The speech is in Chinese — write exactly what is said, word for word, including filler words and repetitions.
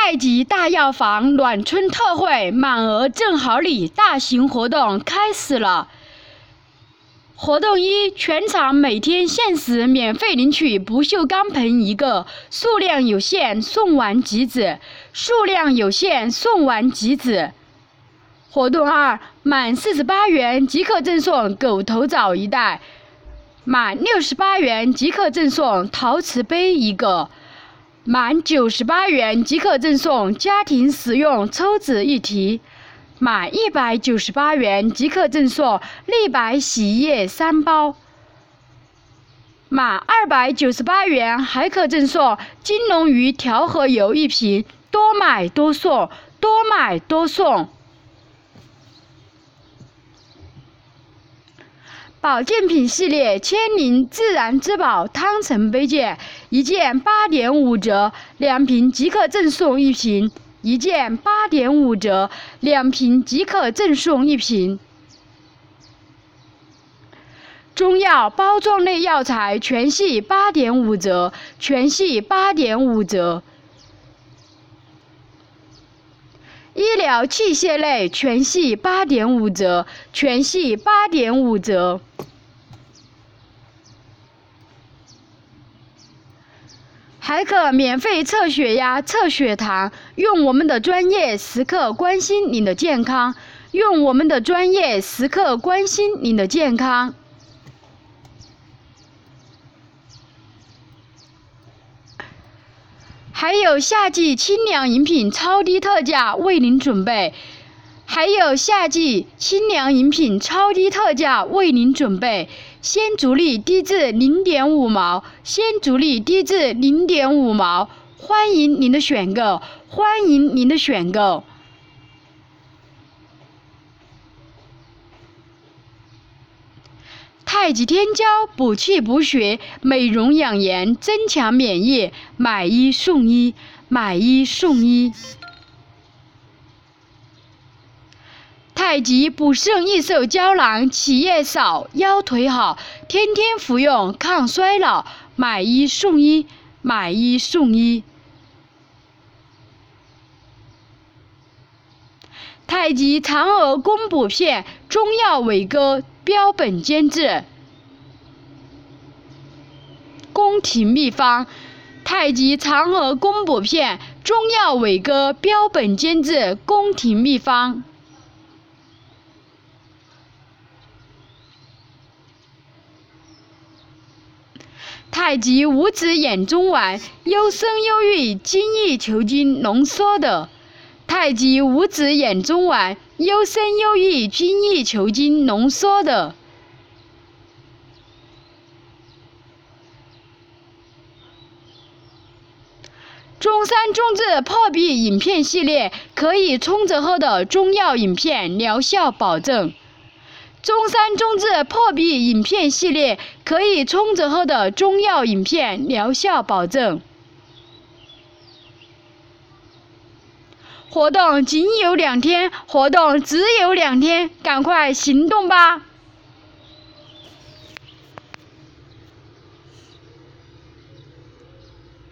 太极大药房暖春特惠满额正好礼大型活动开始了。活动一：全场每天限时免费领取不锈钢盆一个，数量有限，送完即止。数量有限，送完即止。活动二：满四十八元即可赠送狗头枣一袋，满六十八元即可赠送陶瓷杯一个。满九十八元即可赠送家庭使用抽纸一提，满一百九十八元即可赠送立白洗衣液三包，满二百九十八元还可赠送金龙鱼调和油一瓶，多买多送，多买多送。保健品系列千灵自然之宝汤臣杯件，一件八点五折，两瓶即可赠送一瓶；一件八点五折，两瓶即可赠送一瓶。中药包装类药材全系八点五折，全系八点五折。医疗器械类全系八点五折，全系八点五折。还可免费测血压、测血糖，用我们的专业时刻关心您的健康，用我们的专业时刻关心您的健康。还有夏季清凉饮品超低特价为您准备，还有夏季清凉饮品超低特价为您准备，鲜竹粒低至 零点五 毛，鲜竹粒低至 零点五 毛，欢迎您的选购，欢迎您的选购。太极天胶补气补血，美容养颜，增强免疫，买一送一，买一送一。太极补肾益寿胶囊，起夜少，腰腿好，天天服用抗衰老，买一送一，买一送一。太极嫦娥宫补片，中药伟哥标本兼治，宫廷秘方。太极嫦娥宫补片，中药伟哥标本兼治，宫廷秘方。太极五子眼中丸，优生优育精益求精浓缩的。太极五子眼中丸，优生优育精益求精浓缩的。中山中治破壁饮片系列，可以冲着喝的中药饮片，疗效保证。中山中治破壁饮片系列，可以冲着喝的中药饮片，疗效保证。活动仅有两天，活动只有两天，赶快行动吧！